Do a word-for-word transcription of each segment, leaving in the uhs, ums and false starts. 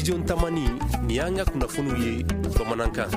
Studio Tamani ni an ka kunnafoniw ye bamanankan.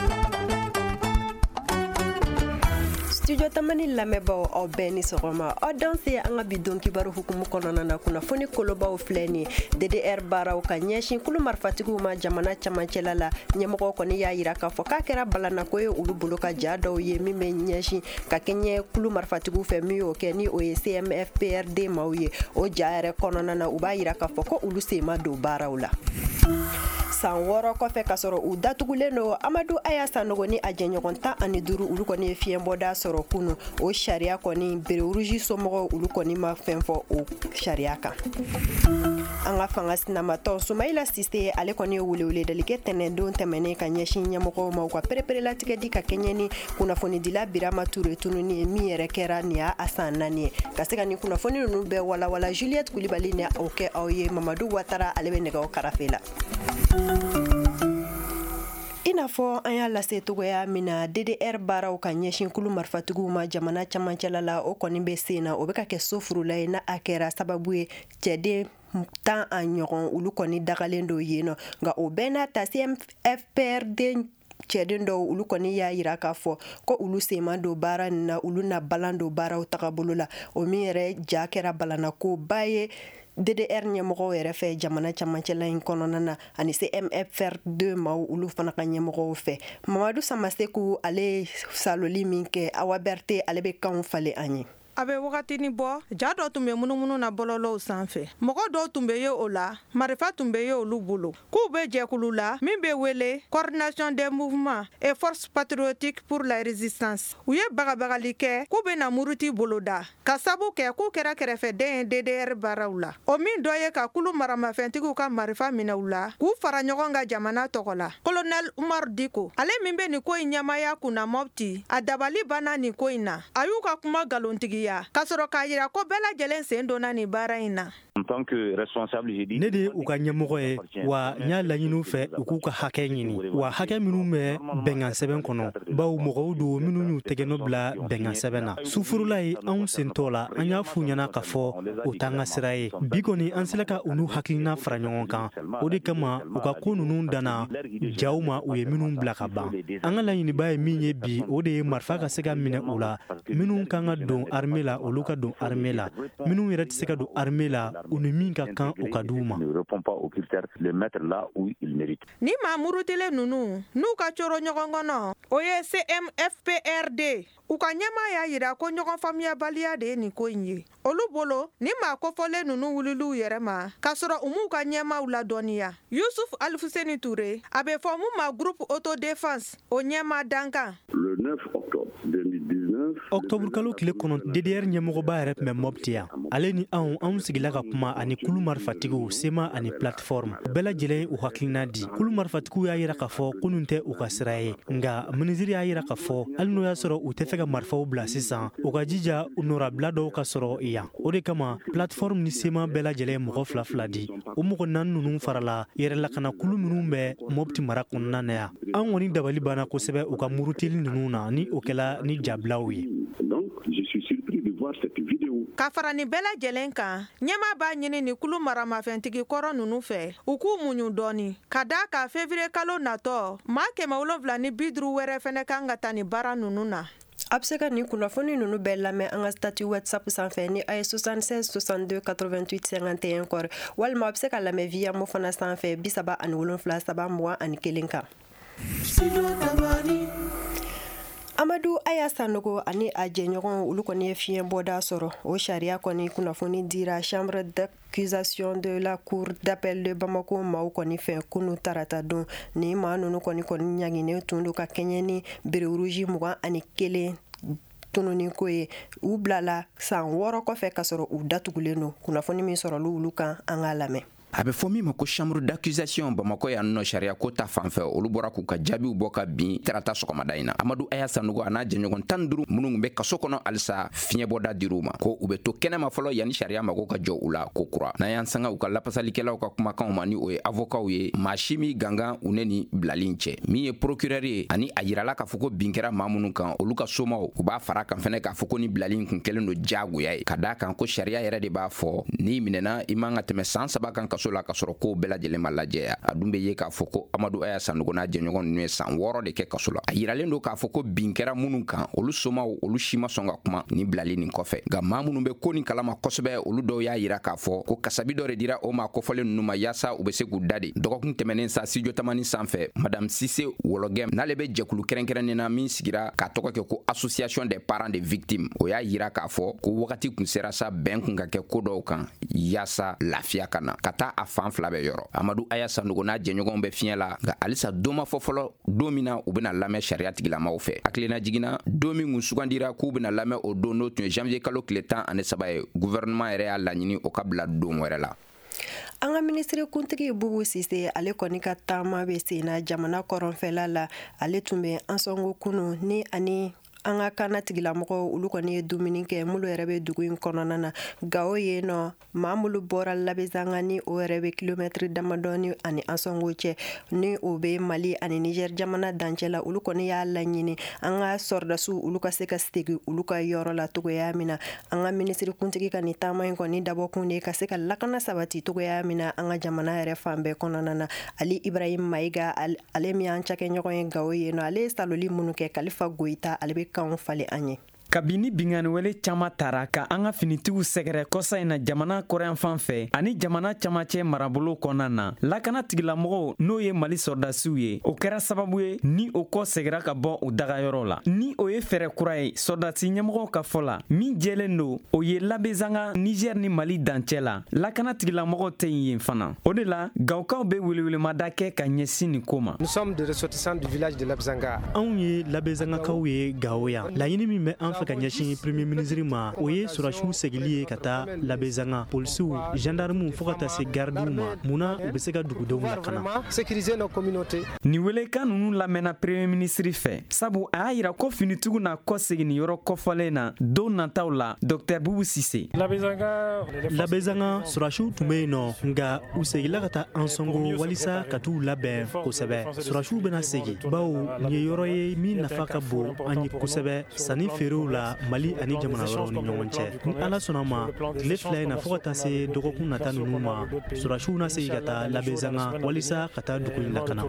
Studio Tamani lamɛnbaaw aw bɛɛ ni sɔgɔma aw danse an ka bi don kibaru hukumu kɔnɔna na kunnafoni kolobaw filɛ ni D D R baaraw ka ɲɛsin kulu marifatigiw ma jamana camancɛla la ɲɛmɔgɔ kɔni y'a yira k'a fɔ k'a kɛra balanako ye olu bolo ka ja dɔw ye min bɛ ɲɛsin ka kɛɲɛ kulu marifatigiw fɛ min y'o kɛ ni o ye C M F P R D maaw ye o ja yɛrɛ kɔnɔna na u b'a yira k'a fɔ ko olu sen ma don baaraw la. San wɔɔrɔ kɔfɛ ka sɔrɔ u datugulen don Amadu Aya Sanogo ni a jɛɲɔgɔn tan ani duuru olu kɔni ye fiɲɛbɔda sɔrɔ kunu o sariya kɔni bere rouge somɔgɔw olu kɔni ma fɛn fɔ o sariya kan. An ka fanga sinamatɔ Sumaila Sise ale kɔni ye weleweleli kɛ tɛnɛndon tɛmɛnen ka ɲɛsin ɲɛmɔgɔw ma u ka pereperelatigɛ di ka kɛɲɛ ni kunnafonidila Birama Ture tununi ye min yɛrɛ kɛra nin y'a a san naani ye ka se ka ni kunnafoni ninnu bɛɛ walawala Juliette Kulibali ni o kɛ aw ye Mamadu Watara ale bɛ nɛgɛw karafe la. I n'a fɔ an y'a lase togoya min na D D R baaraw ka ɲɛsin kulu marifatigiw ma jamana camancɛla la o kɔni bɛ sen na o bɛ ka kɛ so furula ye na a kɛra sababu ye cɛden tan a ɲɔgɔn olu kɔni dagalen do yen nɔ nka o bɛɛ n'a ta C M F P R D cɛden dɔw olu kɔni y'a yira k'a fɔ ko olu sen ma don baara nin na olu na balan don baaraw tagabolo la o min yɛrɛ ja kɛra balanako ba ye D D R ɲɛmɔgɔw yɛrɛ fɛ jamana camancɛla in kɔnɔna na ani C M F P R D maaw olu fana ka ɲɛmɔgɔw fɛ Mamadu Samaseku ale saloli min kɛ Awa Berté ale bɛ kanw falen an ye. A bɛ wagatini bɔ ja dɔ tun bɛ munumunu na bɔlɔlɔw sanfɛ mɔgɔ dɔw tun bɛ ye o la marifa tun bɛ ye olu bolo k'u bɛ jɛkulu la min bɛ wele coordination des mouvements et forces patriotiques pour la résistance u ye bagabagali kɛ k'u bɛ na muruti boloda ka sabu kɛ k'u kɛra kɛrɛfɛden ye D D R baaraw la o min dɔ ye ka kulu maramafɛntigiw ka marifa minɛ u la k'u fara ɲɔgɔn ka jamana tɔgɔ la colonel Umar Diko ale min bɛ nin ko in ɲɛmaya kunna Mopti a dabali banna nin ko in na a y'u ka kuma nkalontigiya ka sɔrɔ k'a yira ko bɛɛ lajɛlen sen donna nin baara in na. Ne de ye u ka ɲɛmɔgɔ ye wa n y'a laɲini fɛ u k'u ka hakɛ ɲini wa hakɛ minnu bɛ bɛnkan sɛbɛn kɔnɔ bawo mɔgɔw don minnu y'u tɛgɛnɔ bila bɛnkan sɛbɛn na sufurula ye anw sentɔ la an y'a f'u ɲɛna k'a fɔ o t'an ka sira ye bi kɔni an sera ka u n'u hakilina fara ɲɔgɔn kan o de kama u ka ko ninnu danna jaw ma u ye minnu bila ka ban an ka laɲiniba ye min ye bi o de ye marifa ka se ka minɛ u la minnu kan ka don armée la olu ka don armée la minnu yɛrɛ tɛ se ka don armée la u ni min ka kan u ka d'u ma. Ni maa murutilen ninnu n'u ka coro ɲɔgɔn kɔnɔ o ye C M F P R D u ka ɲɛmaa y'a yira ko ɲɔgɔn faamuyabaliya de ye nin ko in ye olu bolo ni maa kofɔlen ninnu wulil'u yɛrɛ ma k'a sɔrɔ u m'u ka ɲɛmaaw ladɔnniya Yusuf Alfuseni Ture a bɛ fɔ mun ma groupe autodéfense o ɲɛmaa dankan. Le neuf octobre deux mille dix-neuf octobre kalo tile kɔnɔ D D R ɲɛmɔgɔba yɛrɛ tun bɛ Mopti yan ale ni anw anw sigila ka kuma ani kulu marifatigiw sema ani plateforme bɛɛ lajɛlen ye u hakilina di kulu marifatigiw y'a yira k'a fɔ ko nin tɛ u ka sira ye nka minisiri y'a yira k'a fɔ hali n'o y'a sɔrɔ u tɛ fɛ ka marifaw bila sisan u ka jija u nɔrabila dɔw ka sɔrɔ yan o de kama plateforme ni sema bɛɛ lajɛlen mɔgɔ fila fila di o mɔgɔ naani ninnu farala yɛrɛlakana kulu minnu bɛ Mopti mara kɔnɔna na yan an kɔni dabali banna kosɛbɛ u ka murutili ninnu na ni o kɛla ni jabilaw ye. Ka fara nin bɛɛ lajɛlen kan ɲɛmaa b'a ɲini ni kulu maramafɛntigi kɔrɔ ninnu fɛ u k'u muɲu dɔɔni ka daa ka février kalo natɔ maa kɛmɛ wolonwula ni bi duuru wɛrɛ fɛnɛ kan ka ta ni baara ninnu na. A bɛ se ka nin kunnafoni ninnu bɛɛ lamɛn an ka statut WhatsApp sanfɛ ni a ye soixante-seize soixante-deux quatre-vingt-huit cinquante et un kɔrɔ walima a bɛ se ka lamɛn via mo fana sanfɛ bi saba ani wolonwula saba mugan ani kelen kan. Amadu Aya Sanogo ani a jɛɲɔgɔn olu kɔni ye fiɲɛbɔda sɔrɔ o sariya kɔni kunnafoni dira chambre d'accusation de la cour d'appel de Bamako maaw kɔni fɛ kunu tarata don ni maa ninnu kɔni kɔni ɲaginnen tun do ka kɛɲɛ ni bere rouge mugan ani kelen tununi ko ye u bilala san wɔɔrɔ kɔfɛ ka sɔrɔ u datugulen do kunnafoni min sɔrɔlu olu kan an k'a lamɛn. A bɛ fɔ min ma ko chambre d'accusation Bamako yan nɔ sariya ko ta fanfɛ olu bɔra k'u ka jaabiw bɔ ka bin tarata sɔgɔmada in na Amadu Aya Sanogo a n'a jɛɲɔgɔn tan ni duuru minnu bɛ kaso kɔnɔ halisa fiɲɛbɔda dir'u ma ko u bɛ to kɛnɛma fɔlɔ yanni sariya mago ka jɔ u la ko kura n'an y'an sanga u ka lapasalikɛlaw ka kumakanw ma ni o ye avocaw ye maa si min gangan u ne ni bilali cɛ min ye procureur ye ani a yirala k'a fɔ ko bin kɛra maa minnu kan olu ka somaw u b'a fara kan fɛnɛ k'a fɔ ko ni bilali kun kɛlen do diyagoya ye ka d'a kan ko sariya yɛrɛ de b'a fɔ n'i minɛna i man ka tɛmɛ san saba kan ka kaso la ka sɔrɔ ko bɛɛ lajɛlen ma lajɛya a dun bɛ ye k'a fɔ ko Amadu Aya Sanogo n'a jɛɲɔgɔn ninnu ye san wɔɔrɔ de kɛ kaso la a yiralen don k'a fɔ ko bin kɛra minnu kan olu somaw olu si ma sɔn ka kuma ni bilali nin kɔfɛ nka maa minnu bɛ ko nin kalama kosɛbɛ olu dɔw y'a yira k'a fɔ ko kasabi dɔ de dira o ma kɔfɔlen ninnu ma yaasa u bɛ se k'u da de dɔgɔkun tɛmɛnen sa studio tamani sanfɛ madame Sise Wologem n'ale bɛ jɛkulu kɛrɛnkɛrɛnnen na min sigira k'a tɔgɔ kɛ ko association des parents des victimes o y'a yira k'a fɔ ko wagati kun sera sa bɛn kun ka kɛ ko dɔw kan yaasa lafiya ka na ka taa a fan fila bɛɛ yɔrɔ Amadu Aya Sanogo n'a jɛɲɔgɔnw bɛ fiɲɛ la nka halisa don ma fɔ fɔlɔ don min na u bɛna lamɛn sariya tigilamaw fɛ hakilina jiginna don min kun sugandira k'u bɛna lamɛn o don n'o tun ye janvier kalo tile tan ani saba ye gouvernement yɛrɛ y'a laɲini o ka bila don wɛrɛ la. An ka ministre kuntigi Bubu Sise ale kɔni ka taama bɛ sen na jamana kɔrɔnfɛla la ale tun bɛ an sɔngo kunu ni ani an ka kana tigilamɔgɔ olu kɔni ye dumuni kɛ mulu yɛrɛ bɛ dugu in kɔnɔna na Gao ye nɔ maa mulu bɔra Labɛzanga ni o yɛrɛ bɛ kilomɛtiri damadɔni ani an sɔngo cɛ ni o bɛ Mali ani Niger jamana dancɛ la olu kɔni y'a laɲini an ka sɔrdasiw olu ka se ka segin olu ka yɔrɔ la togoya min na an ka ministre kuntigi ka nin taama in kɔni dabɔkun de ka se ka lakana sabati togoya min na an ka jamana yɛrɛ fan bɛɛ kɔnɔna na Ali Ibrahim Maiga ale min y'an cakɛɲɔgɔn ye Gao ye nɔ ale ye saloli minnu kɛ Kalifa Goyita ale bɛ kanw fale an ye. Kabini bingani wele cama tara ka an ka finitigiw sɛgɛrɛ kɔsa in na jamana kɔrɔyan fan fɛ ani jamana camacɛ marabolo kɔnɔna na lakana tigilamɔgɔw n'o ye Mali sɔrdasiw ye o kɛra sababu ye ni o kɔ sɛgɛra ka bɔ u dagayɔrɔ la ni o ye fɛrɛ kura ye sɔrdasi ɲɛmɔgɔw ka fɔ la min jɛlen don o ye Labɛzanga Niger ni Mali dancɛ la lakana tigilamɔgɔw tɛ yen fana o de la Gawokaw bɛ welewelemada kɛ ka ɲɛsin nin ko ma. Nous sommes des ressortissants du village de Labɛzanga. Anw ye Labɛzangakaw ye Gao yan laɲini min bɛ an fɛ ka ɲɛsin premier ministre ma o ye surasiw segili ye ka taa Labɛzanga polisiw gendarmew fo ka taa se gardiw ma munna u bɛ se ka dugudenw lakana. Sécuriser nos communautés. Ni welekan ninnu lamɛnna premier ministre fɛ sabu a y'a yira ko finitigiw na kɔ segin yɔrɔ kɔfɔlen na don nataw la Docteur Bubu Sise. Labɛzanga surasiw tun bɛ yen nɔ nka u segila ka taa an sɔngo walisa ka t'u labɛn kosɛbɛ surasiw bɛna segin bawo nin ye yɔrɔ ye min nafa ka bon an ye kosɛbɛ sanni feerew la Mali ani jamana wɛrɛw ni ɲɔgɔn cɛ ni Ala sɔnna ma tile fila in na fo ka taa se dɔgɔkun nata ninnu ma surasiw na segin ka taa Labɛzanga walisa ka taa dugu in lakana.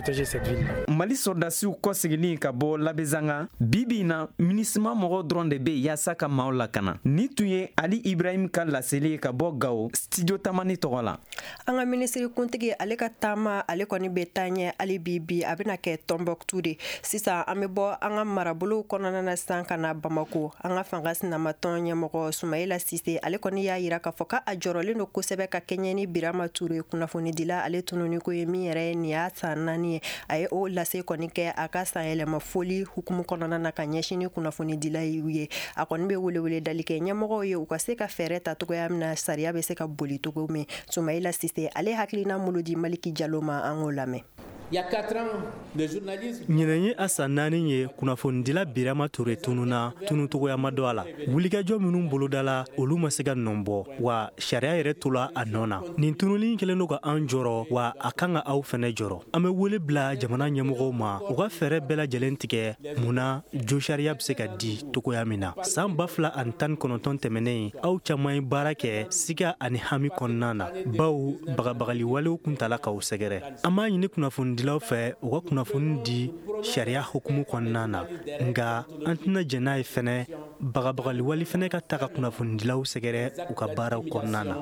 Mali sɔrdasiw kɔ seginni ka bɔ Labɛzanga bibi na minisma mɔgɔw dɔrɔn de bɛ yaasa ka maaw lakana ni tun ye Ali Ibrahim ka laseli ka bɔ Gao studio tamani tɔgɔ la. An ka ministre kuntigi ale ka taama ale kɔni bɛ taa ɲɛ ali bibi a bɛna kɛ Tombouctou de sisan an bɛ bɔ an ka marabolo kɔnɔna na sisan ka na Bamako an ka fanga sinamatɔn ɲɛmɔgɔ Sumayila Sise ale kɔni y'a yira k'a fɔ k'a jɔrɔlen don kosɛbɛ ka kɛɲɛ ni Birama Ture kunnafonidila ale tununi ko ye min yɛrɛ ye nin y'a san naani ye a ye o lase kɔni kɛ a ka sanyɛlɛma foli hukumu kɔnɔna na ka ɲɛsin ni kunnafonidila ye a kɔni bɛ welewele dali kɛ ɲɛmɔgɔw ye u ka se ka fɛɛrɛ ta togoya min na sariya bɛ se ka boli togo min Sumayila Sise ale hakilina mulu di Maliki Jalo ma an k'o lamɛn. ɲinɛ ye a san naani ye kunnafonidila Birama Ture tununa tunutogoya ma dɔ a la wulikajɔ minnu boloda la olu ma se ka nɔn bɔ wa sariya yɛrɛ tola a nɔ na nin tununi kelen do ka an jɔrɔ wa a kan ka aw fɛnɛ jɔrɔ an bɛ wele bila jamana ɲɛmɔgɔw ma u ka fɛɛrɛ bɛɛ lajɛlen tigɛ munna jo sariya bɛ se ka di togoya min na san ba fila ani tan ni kɔnɔntɔn tɛmɛnen aw caman ye baara kɛ siga ani hami kɔnɔna na bawo bagabagali walew kun tala k'aw sɛgɛrɛ an b'a ɲini kunnafoni dilaw fɛ u ka kunnafoni di sariya hukumu kɔnɔna na nka an tɛna jɛn n'a ye fɛnɛ bagabagali wali fɛnɛ ka ta ka kunnafoni dilaw sɛgɛrɛ u ka baaraw kɔnɔna na.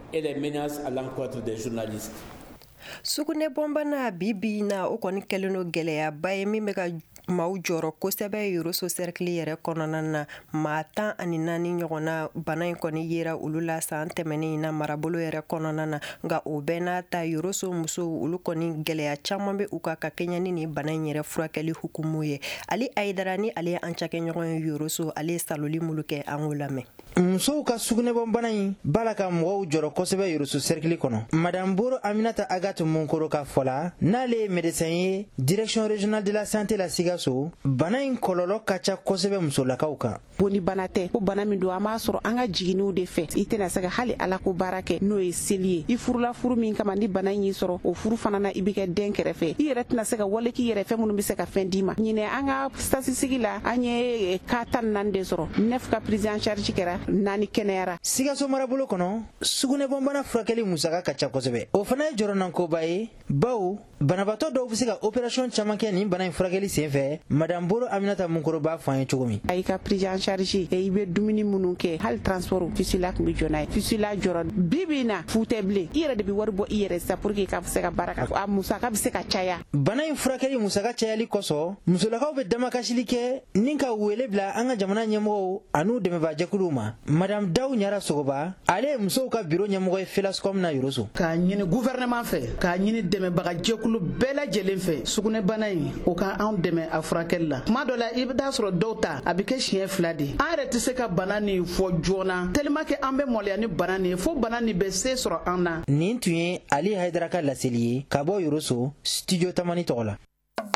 Sugunɛ bɔnbana bibi na o kɔni kɛlen do gɛlɛyaba ye min bɛ ka maaw jɔrɔ kosɛbɛ Yoroso cercle yɛrɛ kɔnɔna na maa tan ani naani ɲɔgɔnna bana in kɔni yera olu la san tɛmɛnen in na marabolo yɛrɛ kɔnɔna na nka o bɛɛ n'a ta Yoroso musow olu kɔni gɛlɛya caman bɛ u ka ka kɛɲɛ ni nin bana in yɛrɛ furakɛli hukumu ye Ali Ayidara ni ale ye an cakɛɲɔgɔn ye Yoroso ale ye saloli mulu kɛ an k'o lamɛn. Musow ka sugunɛbɔnbana in bala ka mɔgɔw jɔrɔ kosɛbɛ Yoroso cercle kɔnɔ Madame Boro Aminata Agathe Monkoro ka fɔ la n'ale ye médecin ye direction régionale de la santé la Sigaso bana in kɔlɔlɔ ka ca kosɛbɛ musolakaw kan boni bana tɛ ko bana min don an b'a sɔrɔ an ka jiginiw de fɛ i tɛna se ka hali ala ko baara kɛ n'o ye seli ye i furula furu min kama ni bana in y'i sɔrɔ o furu fana na i bɛ kɛ den kɛrɛfɛ i yɛrɛ tɛna se ka wale k'i yɛrɛ fɛn minnu bɛ se ka fɛn d'i ma ɲinɛ an ka statistique la an ye ka tan naani de sɔrɔ neuf ka prise en charge kɛra naani kɛnɛyara. Sikaso marabolo kɔnɔ sugunɛbɔnbana furakɛli musaka ka ca kosɛbɛ o fana ye jɔrɔnankoba ye bawo banabaatɔ dɔw bɛ se ka opération caman kɛ nin bana in furakɛli senfɛ madame Boro Aminata Munkoro b'a fɔ an ye cogo min. A y'i ka prise en charge i bɛ dumuni minnu kɛ hali transport fusila tun bɛ jɔ n'a ye fusila jɔrɔ bi bi in na fu tɛ bilen i yɛrɛ de bɛ wari bɔ i yɛrɛ sisan pour que ka se ka baara kɛ a musaka bɛ se ka caya. Bana in furakɛli musaka cayali kosɔn musolakaw bɛ damakasili kɛ ni ka wele bila an ka jamana ɲɛmɔgɔw an'u dɛmɛbaajɛkuluw ma madame Dawu Ɲara Sogoba ale ye musow ka bureau ɲɛmɔgɔ ye Felascom na Yoroso. K'a ɲini gouvernement fɛ k'a ɲini dɛmɛbaajɛkulu bɛɛ lajɛlen fɛ sugunɛbana in o ka anw dɛmɛ a furakɛli la tuma dɔ la i bɛ taa sɔrɔ dɔw ta a bɛ kɛ siɲɛ fila de an yɛrɛ tɛ se ka bana nin fɔ joona tellement que an bɛ mɔlɔya ni bana nin ye fo bana nin bɛ se sɔrɔ an na. Nin tun ye Ali Haidara ka laseli ye ka bɔ Yoroso studio Tamani tɔgɔ la.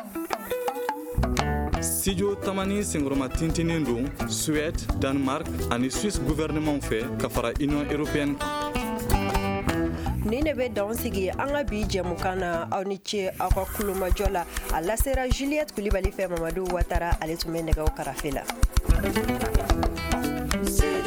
Studio Tamani sengoroma tintinin don Suède, Danemark ani Suisse gouvernement fɛ ka fara Union européenne. Ni ne bɛ dan sigi an ka bi jɛmukan na aw ni ce aw ka kulomajɔ la a lasera Juliette Kulibali fɛ Mamadu Watara ale tun bɛ nɛgɛw karafe la.